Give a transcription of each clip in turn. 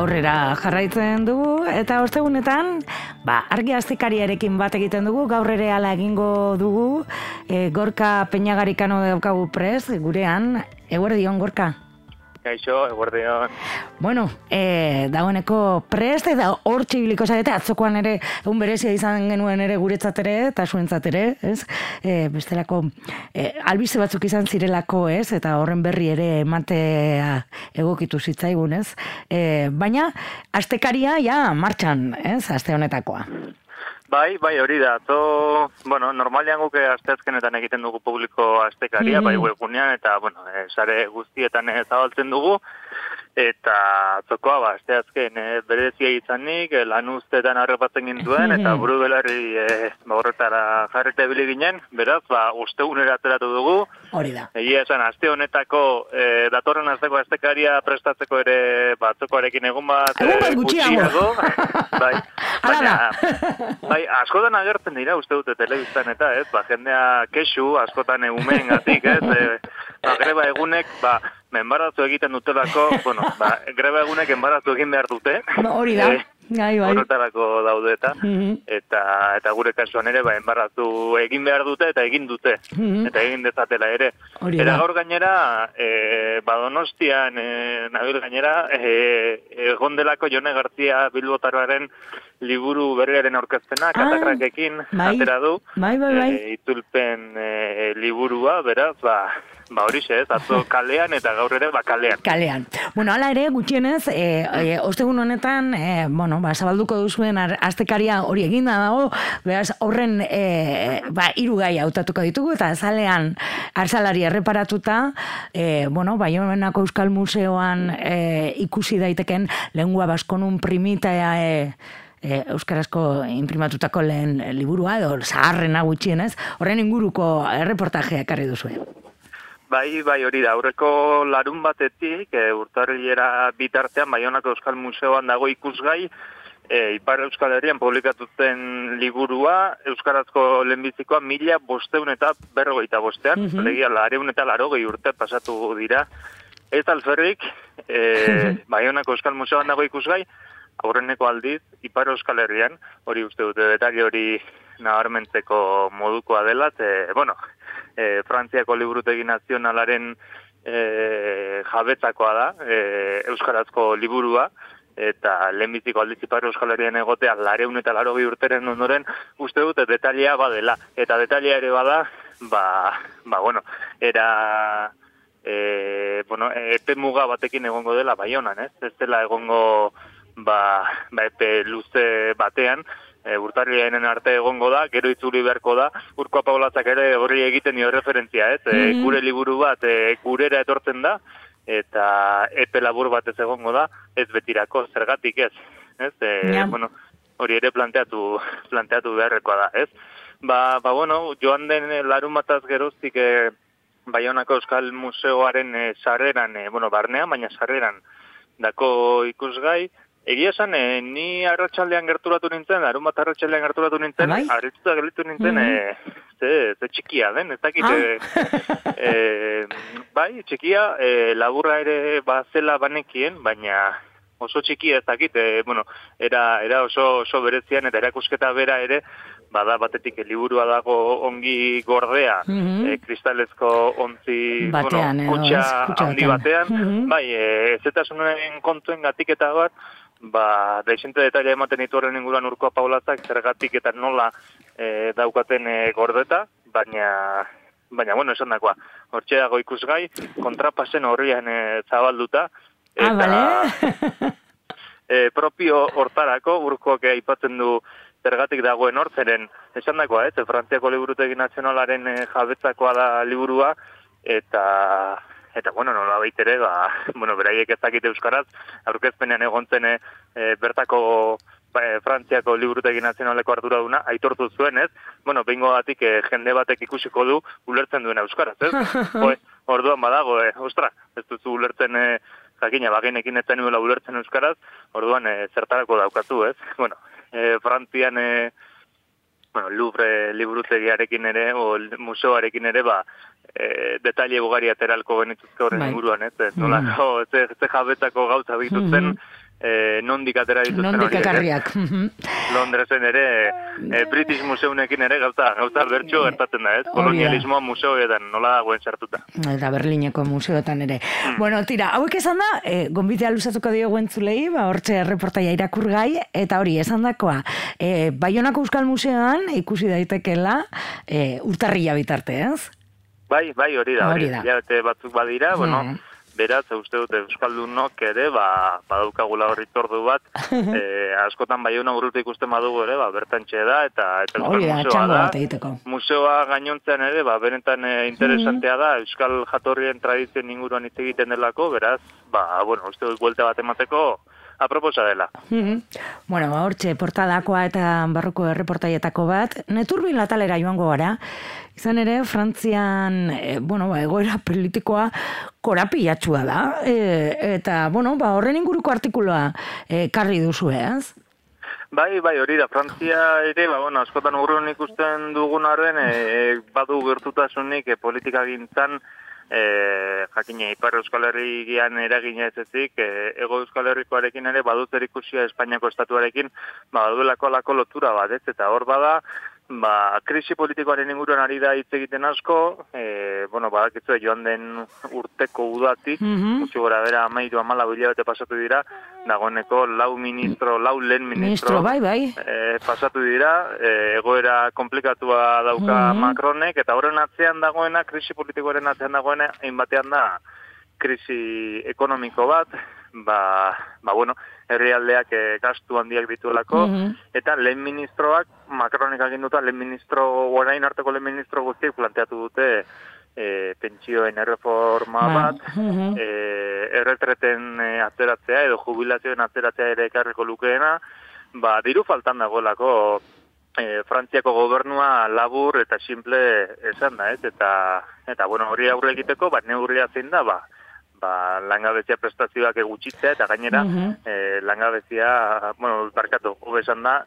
aurrera jarraitzen dugu, eta ostegunetan, argi astekariarekin bat egiten dugu, gaur ere hala egingo dugu, Gorka Peñagarikano daukagu prest, gurean, eguerdion, Gorka. Kaixo, eguerdion. Bueno, dagoeneko prest, eta hor txibiliko zarete, atzokoan ere, egun berezia izan genuen ere guretzat ere, eta zuentzat ere, ez? Bestelako, albiste batzuk izan zirelako, ez? Eta horren berri ere ematea egokitu zitzaigun, ez? Baina, astekaria, ja, martxan, ez? Aste honetakoa. Bai, hori da. Normalian guke asteazkenetan egiten dugu publiko astekaria, bai webgunean, eta, sare guztietan zabaltzen dugu, eta atzokoa, asteazken berezia izanik, lan ustetan harrepatzen gintuen, eta buru belarri horretara jarrete bili ginen, beraz, ustegunera ateratu dugu. Hori da. Egia esan, aste honetako, datorren asteko astekaria prestatzeko ere, atzokoarekin egun bat gutxiago. Bai, askotan agertzen dira, uste dute telebistan eta, ez, jendea kexu, askotan umeen gatik, ez, greba egunek, enbarazu egiten dutelako, greba egunek enbarazu egin behar dute. Hori da, bai. Horretarako daude eta gure kasuan ere, enbarazu egin behar dute eta egin dute, eta egin dezatela ere. Eta gaur gainera, Donostian, nabil gainera, egon delako Jone Gartzia Bilbotaroaren liburu berriaren aurkezpena, katakrakekin atera du. Bai. Itzulpen liburua, beraz, horixe ez, atzo kalean eta gaur ere kalean. Kalean. Hala ere, gutxienez, ostegun honetan, zabalduko duzuen astekaria hori eginda dago, beraz, horren hiru gai hautatuko ditugu, eta azalean arsalari erreparatuta, Baionako Euskal Museoan ikusi daiteken lengua baskonun primitea euskarazko imprimatutako lehen liburua, edo zaharrena gutxienez, horren inguruko erreportajea ekarri duzue. Bai, hori da, aurreko larun batetik, urtarrilera bitartean, Baionako Euskal Museoan dago ikusgai, Ipar Euskal Herrian publikatuten liburua, euskarazko lehenbizikoa 1555, alegia 280 urte pasatu dira. Ez alferrik, Baionako Euskal Museoan dago ikusgai, aurreneko aldiz, Ipar Euskal Herrian, hori uste dute detali hori nabarmentzeko modukoa dela, Frantziako Liburutegi Nazionalaren jabetzakoa da, euskarazko liburua, eta lehenbiziko aldiz Ipar Euskal Herrian egotea 280 urteren ondoren uste dute detalia badela. Eta detalia ere bada, epe muga batekin egongo dela Baionan, ez? Ez dela egongo epe luze batean, urtarriaren arte egongo da, gero itzuli beharko da, Urko Apaolazak ere horri egiten dio referentzia, ez? Gure liburu bat gurera etortzen da, eta epe labur bat ez egongo da, ez betirako, zergatik ez. Hori ere planteatu beharrekoa da, ez? Joan den larun bataz geroztik Baionako Euskal Museoaren sarreran, barnean, baina sarreran dako ikusgai. Egia esan, ni arratsaldean gerturatu nintzen, larun bat arratsaldean gerturatu nintzen, harrituta gelditu nintzen, ze txikia den, ez dakit, txikia, laburra ere zela banekien, baina oso txikia ez dakit, era oso berezian eta erakusketa bera ere, batetik liburua dago ongi gordea, kristalezko ontzi, kutxa handi batean, ezetasunen kontuen gatik eta bat, deixente detaila ematen ditu horren inguruan Urko Apaolazak, zergatik eta nola daukaten gordeta, baina, esan dakoa, hortxe dago ikusgai, kontrapasen horrian zabalduta, eta propio hortarako, Urkoak aipatzen du zergatik dagoen hortzeren, esan dakoa, Frantziako Liburutegi Nazionalaren jabetzakoa da liburua, eta nola baitere, beraiek ez dakite euskaraz, aurkezpenean egontzen bertako Frantziako Liburutegi Nazionaleko arduraduna aitortu zuen, ez? Behingo batik jende batek ikusiko du ulertzen duen euskaraz, ez? Orduan badago, ez duzu ulertzen jakina, bagenekin ez nuela ulertzen euskaraz, orduan zertarako daukatu, ez? Frantzian Louvre liburutegiarekin ere, o museoarekin ere, detaile ugari ateralko genituzke horren inguruan, ez? Nolako, ze jabetzako gauza bituzten, nondik atera dituzten horiek. Nondik ekarriak. Londresen ere, British Museunekin ere gauza bertxo gertatzen da, ez? Kolonialismoa museoetan nola dagoen sartuta. Eta Berlineko museoetan ere. Bueno, tira, hauek esan da, gonbitea luzatuko diogu entzulei, hortxe reportaia irakurgai, eta hori, esan dakoa, Baionako Euskal Museoan ikusi daitekela urtarrila bitarte, ez? Bai, hori da. Hilabete batzuk badira, bueno, beraz, uste dute Euskaldunok ere, badaukagula horri tordu bat, askotan Baiona urrutu ikusten badugu ere, bertantxe da, eta Euskal Museoa da. Museoa gainontzean ere, benetan interesantea da, Euskal jatorrien tradizioen inguruan hitz egiten delako, beraz, uste dut buelta bat emateko, aproposa dela. Bueno, hortxe, portadakoa eta barruko erreportaietako bat, Neturbin atalera joango gara, izan ere, Frantzian, egoera politikoa korapilatxua da, eta, horren inguruko artikuloa karri duzu, ez? Bai, hori da, Frantzia ere, askotan urrun ikusten dugun arren, badu gertutasunik politika gintzan, jakina Ipar Euskal Herrian eragina ez ezik, Ego Euskal Herrikoarekin ere badut erikusia Espainiako estatuarekin, baduelako alako lotura bat, ez? Eta hor bada, krisi politikoaren inguruan ari da hitz egiten asko, badakizu joan den urteko udatik, gutxi gora bera 13-14 hilabete pasatu dira, dagoeneko lau lehen ministro pasatu dira, egoera komplikatua dauka Macronek, eta horren atzean dagoena, krisi politikoaren atzean dagoena, hainbatean da krisi ekonomiko bat, herrialdeak gastu handiak dituelako, eta lehen ministroak, Macronek aginduta, orain arteko lehen ministro guztiek planteatu dute pentsioen erreforma bat, erretreten atzeratzea edo jubilazioen atzeratzea ere ekarriko lukeena, diru faltan dagoelako Frantziako gobernua labur eta simple esan da, ez? Eta hori aurre egiteko, neurria zein da, langabezia prestazioak gutxitzea, eta gainera langabezia, hobe esan da,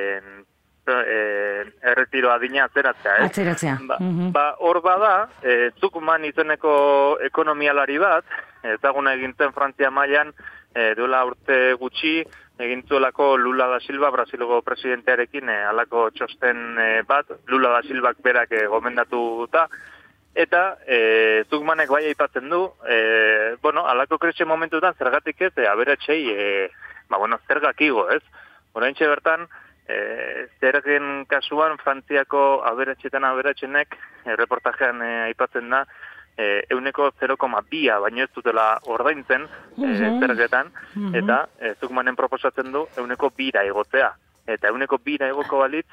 erretiro adina atzeratzea, ez? Atzeratzea. Hor bada, Zuckman izeneko ekonomialari bat, ezaguna egintzen Frantzia mailan, duela urte gutxi, egintzuelako Lula da Silva, Brasilgo presidentearekin, alako txosten bat, Lula da Silvak berak gomendatuta, eta Zuckmanek bai aipatzen du, alako krisi momentutan zergatik ez, aberatsei, zergak igo, ez? Oraintxe bertan, zergen kasuan Frantziako aberatsenek, reportajean aipatzen da, 0,2 baino ez dutela ordaintzen zergetan, eta Zuckmanen proposatzen du 2 igotzea. Eta 2 igoko balitz,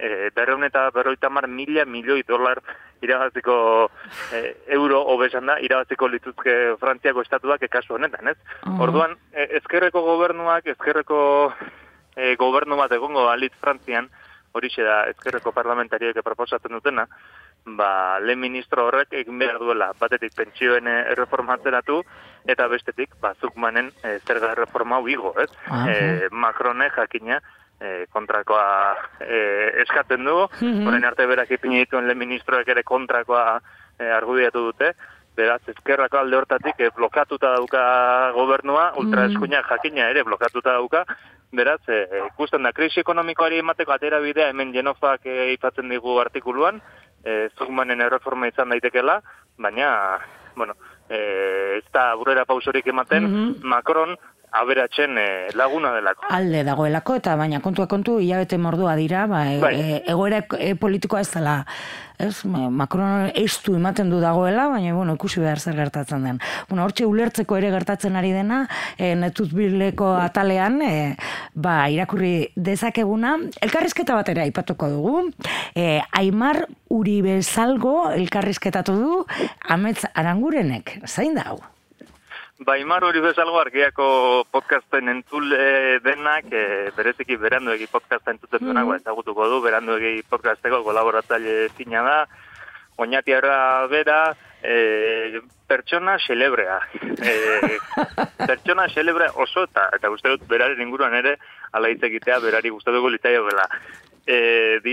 250 milioi dolar irabaziko euro hobesan da, irabaziko lituzke Frantziako estatuak kasu honetan, ez? Orduan, ezkerreko gobernu bat egongo balitz Frantzian, horixe da ezkerreko parlamentariek proposatzen dutena, lehen ministro horrek egin behar duela, batetik pentsioen erreforma atzeratu, eta bestetik, Zuckmanen zerga erreforma uigo, ez? Macronek jakina kontrakoa eskatzen du, horren arte berak ipini dituen lehen ministroek ere kontrakoa argudiatu dute, beraz, ezkerrako alde hortatik blokatuta dauka gobernua, ultraeskuinak jakina ere blokatuta dauka, beraz, ikusten da, krisi ekonomikoari emateko atera bidea, hemen Genofak aipatzen digu artikuluan, Zuckmanen erreforma izan daitekela, baina, ez da aurrera pausorik ematen, Macron aberatzen laguna delako. Alde dagoelako, eta baina kontu, hilabete mordua dira, egoera politikoa ez dela, ez? Macron estu ematen du dagoela, baina, ikusi behar zer gertatzen den. Hortxe ulertzeko ere gertatzen ari dena, Netuzbileko atalean, irakurri dezakeguna, elkarrizketa batera aipatuko dugu, Aimar Uribezalgo elkarrizketatu du, Amets Arangurenek, zain da hau? Aimar Uribezalgo Argiako podcasten entzule denak, bereziki beranduegi podcasta entzuten duenak, ezagutuko du, beranduegi podcasteko kolaboratzaile zina da, oinatiarra bera, pertsona celebrea. Pertsona celebrea oso, eta uste dut beraren inguruan ere, ala hitz egitea berari gustu dugu litzaio bela. Diot,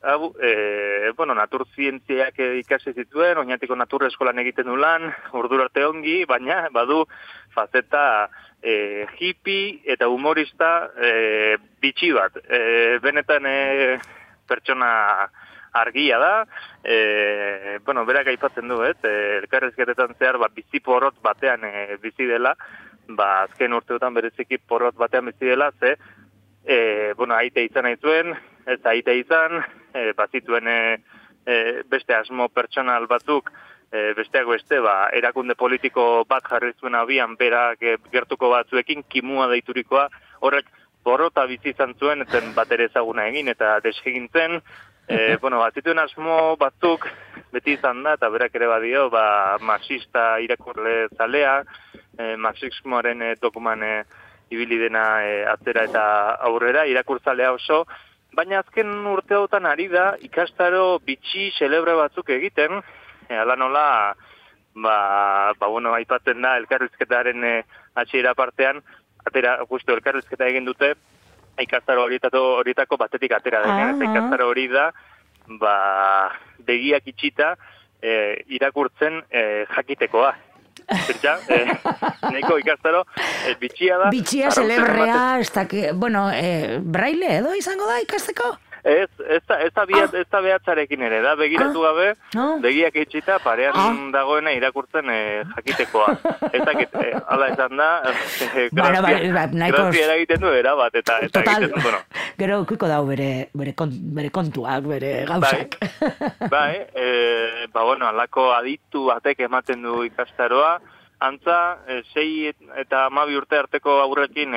hau, naturzientziak ikasi zituen, oinatiko natur eskolan egiten du lan, ordurarte ongi, baina badu fazeta hippie eta humorista bitxi bat. Benetan pertsona argia da, berak aipatzen du, elkarrizketetan zehar bizi porrot batean bizi dela, azken urteotan bereziki porrot batean bizi dela, ze aite izan nahi zuen, ez aite izan, bazituen beste asmo pertsonal batzuk, besteak beste, erakunde politiko bat jarri zuen abian berak gertuko batzuekin, kimua deiturikoa, horrek porrota bizi izan zuen, eten bat ere ezaguna egin, eta deskegintzen, bazituen asmo batzuk beti izan da, eta berak ere badio, marxista irakurle zalea, marxismoaren dokuman ibili dena atzera eta aurrera, irakurtzalea oso, baina azken urteotan ari da ikastaro bitxi celebre batzuk egiten, ala nola, aipatzen da elkarrizketaren hasiera partean, atera justu elkarrizketa egin dute, ikastaro horietako batetik atera denean, eta ikastaro hori da, begiak itxita irakurtzen jakitekoa. Zertxa, nahiko ikastaro, bitxia da. Bitxia, celebrea, braille edo izango da ikasteko? Ez da behatzarekin ere, da begiratu gabe, begiak itxita parean dagoena irakurtzen jakitekoa. Ez dakit, ala esan da, grazia eragiten du erabat, eta egiten du, Gero ukiko dau bere kontuak, bere gauzak. Alako aditu batek ematen du ikastaroa, antza, 6 eta 12 urte arteko aurrekin,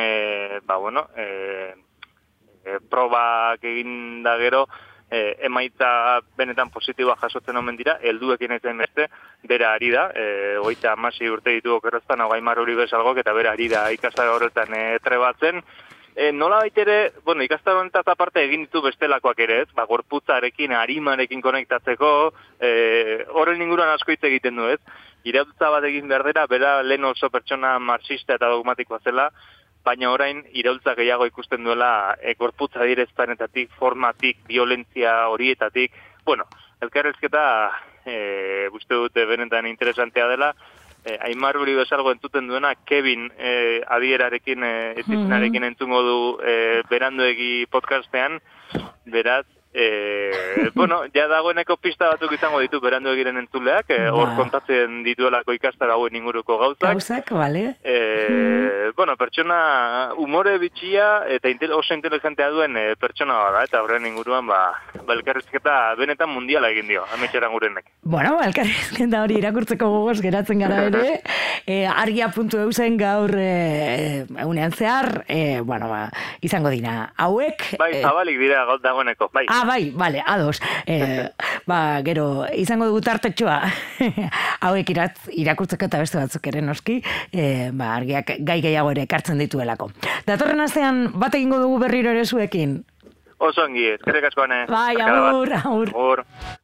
probak egin da gero, emaitza benetan positiboa jasotzen omen dira, helduekin ez beste, bera ari da, 36 urte ditu okerreztan, Gaimar hori bezalgok, eta bera ari da ikastaro horretan trebatzen. Nola baitere, ikastaro honetaz aparte egin ditu bestelakoak ere, ez? Gorputzarekin, arimarekin konektatzeko, horren inguruan asko hitz egiten du, ez? Iraultza bat egin behar dela, bera lehen oso pertsona marxista eta dogmatikoa zela, baina orain iraultza gehiago ikusten duela gorputza direzpanetatik, formatik, violentzia horietatik. Elkarrezketa uste dute benetan interesantea dela. Aimar hori bezalgo entzuten duena, Kevin adierarekin, ezizinarekin entzungo du beranduegi podcastean, beraz, ja dagoeneko pista batzuk izango ditu berandu egiren entzuleak, hor kontatzen dituelako ikastaro hauen inguruko gauzak. Gauzak, bale. Pertsona umore bitxia eta oso inteligentea duen pertsona bada, eta horren inguruan, elkarrizketa benetan mundiala egin dio, ametxeran gurenek. Elkarrizketa hori irakurtzeko gogoz geratzen gara ere, argia.eu zen gaur egunean zehar, izango dina, hauek... Zabalik dira dagoeneko, bai. Bale, ados. Gero, izango dugu tartetxoa hauek irakurtzeko eta beste batzuk ere noski, argiak gai gehiago ere ekartzen dituelako. Datorren astean bat egingo dugu berriro ere zuekin. Oso ongi, eskerrik asko, ane. Bai, agur.